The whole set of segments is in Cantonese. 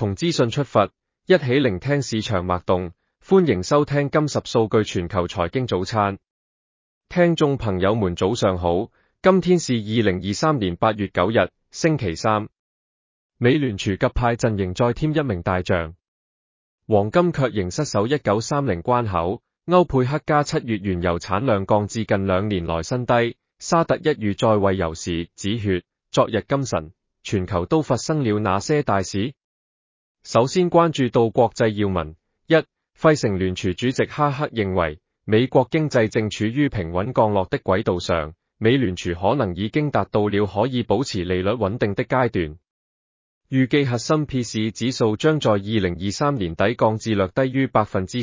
從資訊出發，一起聆聽市場脈動。歡迎收聽金十數據全球財經早餐。聽眾朋友們早上好，今天是2023年8月9日，星期三。美聯儲鴿派陣營再添一名大將，黃金卻仍失守1930關口。歐佩克加7月原油產量降至近2年來新低，沙特一如再為油市止血。昨日今晨，全球都發生了哪些大事？首先關注到國際要聞。一、費城聯儲主席哈克認為，美國經濟正處於平穩降落的軌道上，美聯儲可能已經達到了可以保持利率穩定的階段。預計核心 PCE 指數將在2023年底降至略低於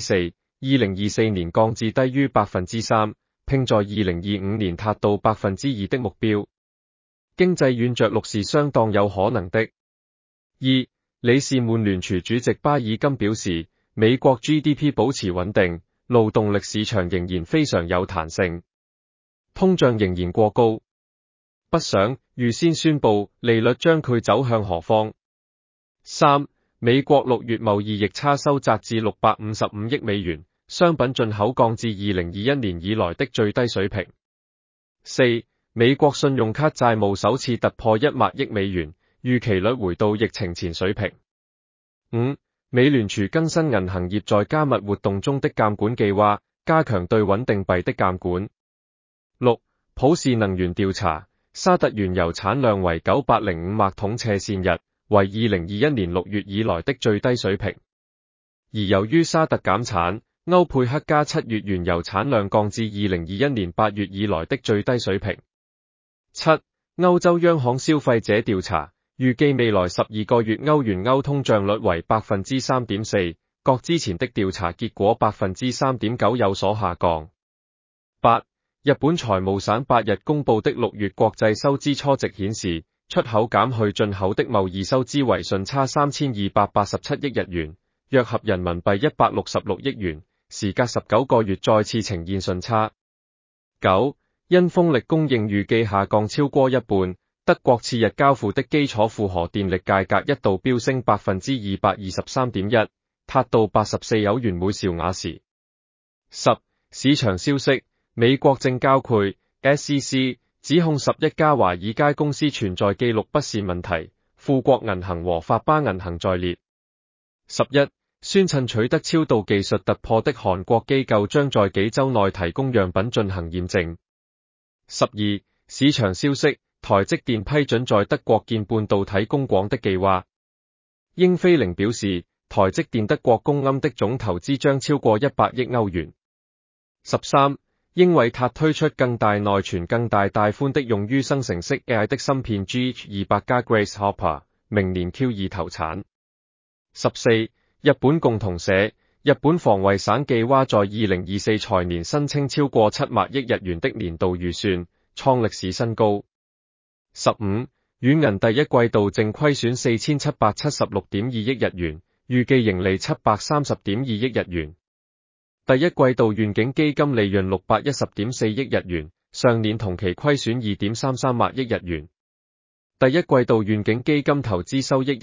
4%，2024 年降至低於 3%， 並在2025年達到 2% 的目標。經濟軟着陸是相當有可能的。二、里士滿聯儲主席巴爾金表示，美國 GDP 保持穩定，勞動力市場仍然非常有彈性，通脹仍然過高，不想預先宣布利率將會走向何方。三、美國6月貿易逆差收窄至655億美元，商品進口降至2021年以來的最低水平。四、美國信用卡債務首次突破1萬億美元，預期率回到疫情前水平。五、美聯儲更新銀行業在加密活動中的監管計劃，加強對穩定幣的監管。六、普氏能源調查，沙特原油產量為905萬桶斜線日，為2021年6月以來的最低水平。而由於沙特減產，歐佩克加7月原油產量降至2021年8月以來的最低水平。七、歐洲央行消費者調查，預計未來12個月歐元歐通脹率為 3.4%， 較之前的調查結果 3.9% 有所下降。八、日本財務省8日公布的6月國際收支初值顯示，出口減去進口的貿易收支為順差3287億日元，約合人民幣166億元，時隔19個月再次呈現順差。九、因風力供應預計下降超過一半，德國次日交付的基礎負荷電力價格一度飆升 223.1%， 達到84歐元每兆瓦時。十、市場消息，美國證交會 SEC 指控11家華爾街公司存在記錄不是問題，富國銀行和發巴銀行在列。11、宣稱取得超導技術突破的韓國機構將在幾週內提供樣品進行驗證。12、市場消息，台積電批准在德國建半導體工廠的計劃。英飛凌表示，台積電德國公庵的總投資將超過100億歐元。13、英偉達推出更大內存、更大帶寬的用於生成式 AI 的芯片 GH200 加 Grace Hopper， 明年 Q2 投產。14、日本共同社，日本防衛省計劃在2024財年申請超過7萬億日元的年度預算，創歷史新高。15、軟銀第一季度淨虧損4776.2億日元，預計盈利730.2億日元。第一季度願景基金利潤610.4億日元，上年同期虧損2.33萬億日元。第一季度願景基金投資收益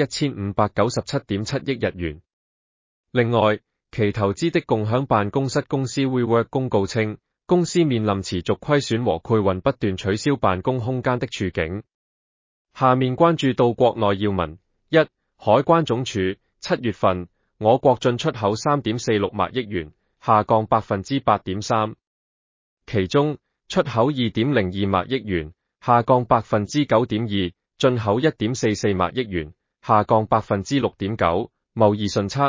1597.7億日元。另外，其投資的共享辦公室公司 WeWork 公告稱，公司面臨持續虧損和潰運不斷取消辦公空間的處境。下面關注到國內要聞。一、海關總署7月份，我國進出口3.46萬億元，下降 8.3%。其中，出口2.02萬億元，下降 9.2%， 進口1.44萬億元，下降 6.9%， 貿易順差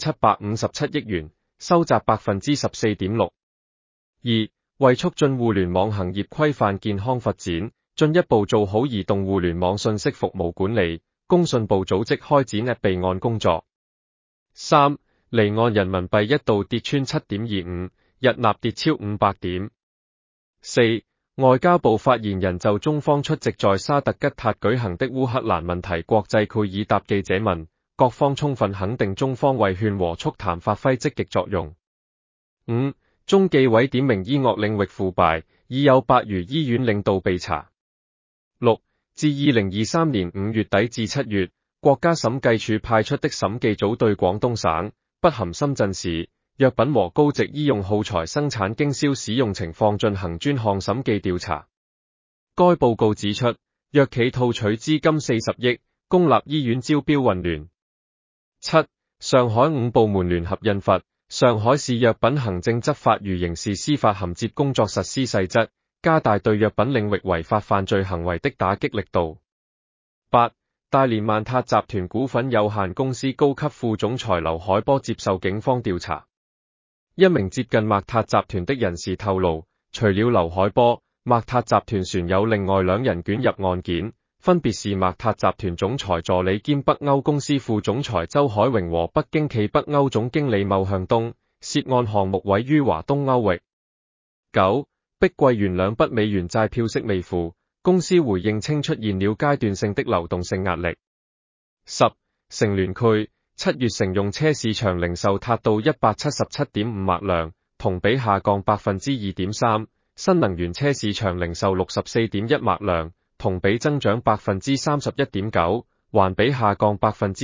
5757億元，收窄 14.6%。二、為促進互聯網行業規範健康發展，進一步做好移動互聯網信息服務管理，工信部組織開展備案工作。三、離岸人民幣一度跌穿 7.25， 日納跌超500點。四、外交部發言人就中方出席在沙特吉塔舉行的烏克蘭問題國際會議答記者問，各方充分肯定中方為勸和促談發揮積極作用。五、中紀委點名醫學領域腐敗，已有8餘醫院領導被查。六、自2023年5月底至7月， 國家審計署派出的審計組對廣東省、北含深圳市藥品和高值醫用耗材生產經銷使用情況進行專項審計調查。該報告指出，藥企套取資金40億，公立醫院招標混亂。7. 上海5部門聯合印發《上海市藥品行政執法與刑事司法銜接工作實施細則》，加大對藥品領域違法犯罪行為的打擊力度。8. 大連萬達集團股份有限公司高級副總裁劉海波接受警方調查。一名接近萬達集團的人士透露，除了劉海波，萬達集團船有另外2人捲入案件，分別是萬達集團總裁助理兼北歐公司副總裁周海榮和北京企北歐總經理牟向東，涉案項目位於華東歐域。9. 碧桂園2筆美元債票息未付，公司回應稱出現了階段性的流動性壓力。10. 乘聯炬7月乘用車市場零售達到 177.5 萬輛，同比下降 2.3%， 新能源車市場零售 64.1 萬輛，同比增長 31.9%， 環比下降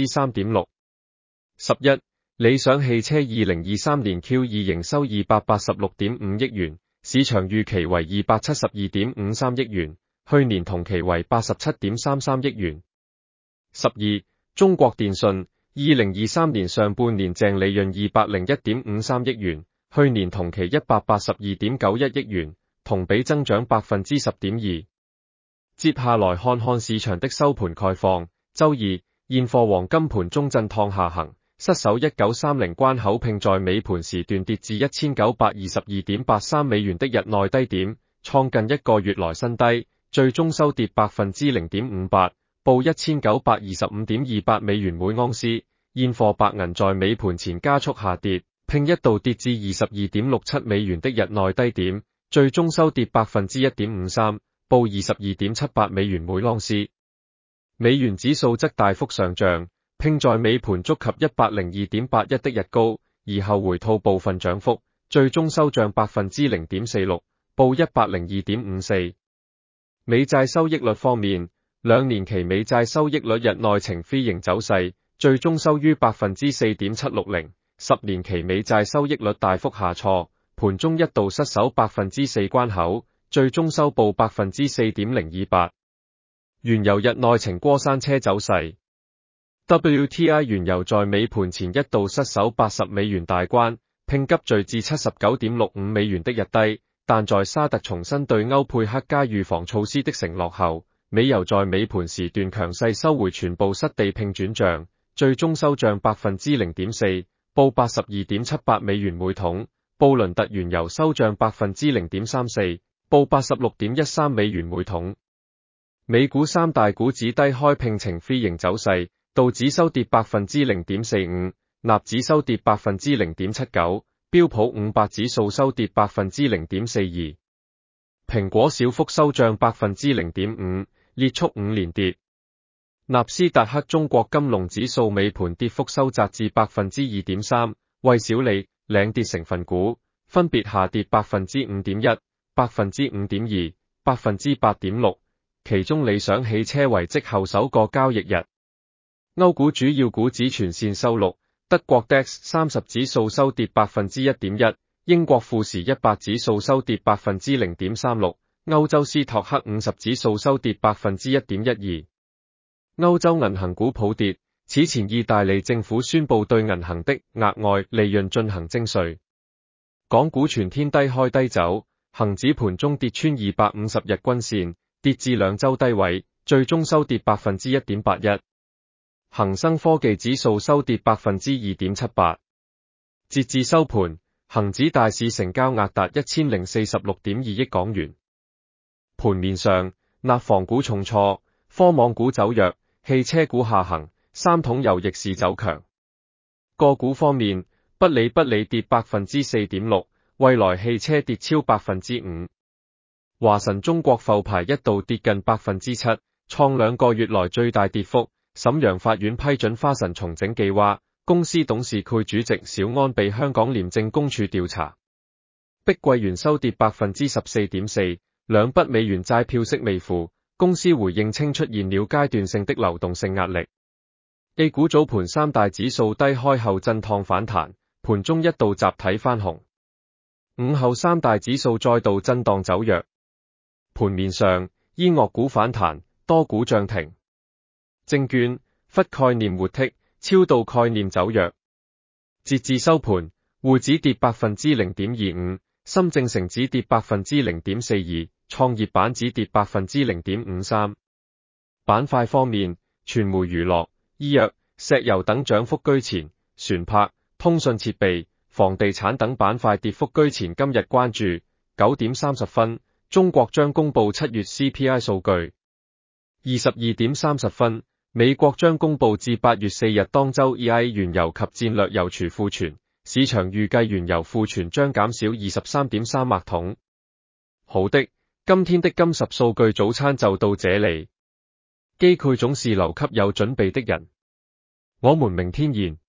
3.6%。11. 理想汽車2023年 Q2 營收286.5億元，市場預期為272.53億元，去年同期為87.33億元。12. 中國電信2023年上半年淨利潤201.53億元，去年同期182.91億元，同比增長 10.2%。接下來看看市場的收盤概況。周二，現貨黃金盤中震盪下行，失守1930關口，並在尾盤時段跌至 1922.83 美元的日內低點，創近1個月來新低，最終收跌 0.58%， 報 1925.28 美元每盎司。現貨白銀在尾盤前加速下跌，並一度跌至 22.67 美元的日內低點，最終收跌 1.53%， 報 22.78 美元每盎司。美元指數則大幅上漲，並在尾盤觸及 102.81 的日高，而後回吐部分漲幅，最終收漲 0.46%， 報 102.54。美債收益率方面，2年期美債收益率日內呈 V 型走勢，最終收於 4.760%， 10年期美債收益率大幅下挫，盤中一度失守 4% 關口，最終收報 4.028%。原油日內呈過山車走勢， WTI 原油在尾盤前一度失守80美元大關，並急墜至 79.65 美元的日低，但在沙特重新對歐佩克加預防措施的承諾後，美油在尾盤時段強勢收回全部失地並轉漲，最終收漲 0.4%， 報 82.78 美元每桶。布倫特原油收漲 0.34%， 報 86.13 美元每桶。美股三大股指低開並呈 V 型走勢，道指收跌 0.45%， 納指收跌 0.79%， 標普500指數收跌 0.42%。蘋果小幅收漲 0.5%， 列速5連跌。納斯達克中國金龍指數尾盤跌幅收窄至 2.3%， 為小利、領跌成分股分別下跌 5.1%、5.2%、8.6%。其中理想汽車為績後首個交易日。歐股主要股指全線收錄，德國 DAX 30指數收跌 1.1%， 英國富時100指數收跌 0.36%， 歐洲斯托克50指數收跌 1.12%。歐洲銀行股普跌，此前意大利政府宣布對銀行的額外利潤進行徵稅。港股全天低開低走，恒指盤中跌穿250日均線，跌至2周低位，最終收跌 1.81%。恒生科技指數收跌 2.78%。截至收盤，恒指大市成交額達 1046.2 億港元。盤面上，內房股重挫，科網股走弱，汽車股下行，三桶油逆市走強。個股方面，不理跌 4.6%， 蔚來汽車跌超 5%。華晨中國復牌一度跌近 7%， 創2個月來最大跌幅。瀋陽法院批准花神重整計劃，公司董事會主席小安被香港廉政公署調查。碧桂園收跌 14.4%， 2筆美元債票息未付，公司回應稱出現了階段性的流動性壓力。 A 股早盤三大指數低開後震盪反彈，盤中一度集體翻紅。午後三大指數再度震盪走弱。盤面上，醫藥股反彈，多股漲停。證券、忽概念活剔，超導概念走弱。截至收盤，滬指跌 0.25%， 深證成指跌 0.42%， 創業板指跌 0.53%。板塊方面，傳媒娛樂、醫藥、石油等漲幅居前，船舶、通訊設備、房地產等板塊跌幅居前。今日關注9:30，中國將公布7月 CPI 數據。22:30，美國將公布至8月4日當周 EIA 原油及戰略油儲庫存，市場預計原油庫存將減少 23.3 萬桶。好的，今天的金10數據早餐就到這裡。機會總是留給有準備的人。我們明天見。